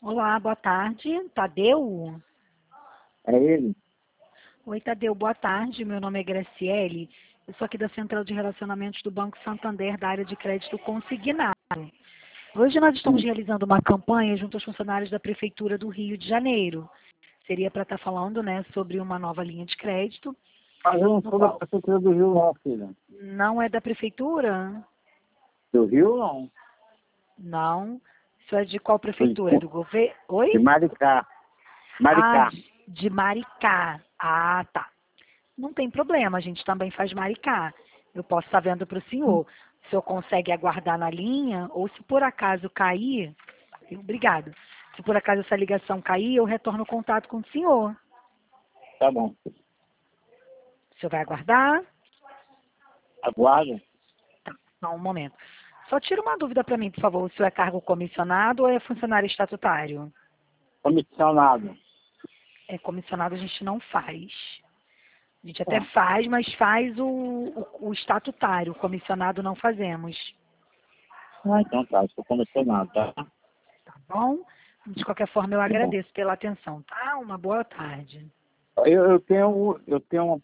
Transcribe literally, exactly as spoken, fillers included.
Olá, boa tarde. Tadeu? É ele? Oi, Tadeu, boa tarde. Meu nome é Graciele. Eu sou aqui da Central de Relacionamentos do Banco Santander, da área de crédito consignado. Hoje nós estamos Sim. realizando uma campanha junto aos funcionários da Prefeitura do Rio de Janeiro. Seria para estar falando, né, sobre uma nova linha de crédito. Mas eu não No sou da qual Prefeitura do Rio, não, filha. não é da Prefeitura? Do Rio, não. Não. Isso é de qual Fui prefeitura? Do governo? Oi? de Maricá. Ah, Maricá. de de Maricá. Ah, tá. Não tem problema, a gente também faz Maricá. Eu posso estar vendo para o senhor. O senhor consegue aguardar na linha, ou se por acaso cair, obrigado. Se por acaso essa ligação cair, eu retorno o contato com o senhor. Tá bom. O senhor vai aguardar? Aguardo. Tá, só um momento. Só tira uma dúvida para mim, por favor. O senhor é cargo comissionado ou é funcionário estatutário? Comissionado. É, comissionado a gente não faz. A gente até Tá. faz, mas faz o, o, o estatutário. O comissionado não fazemos. Ah, então tá. Sou comissionado, tá? Tá Tá bom? De qualquer forma, eu bom. agradeço pela atenção, tá? Uma boa tarde. Eu, eu tenho, eu tenho uma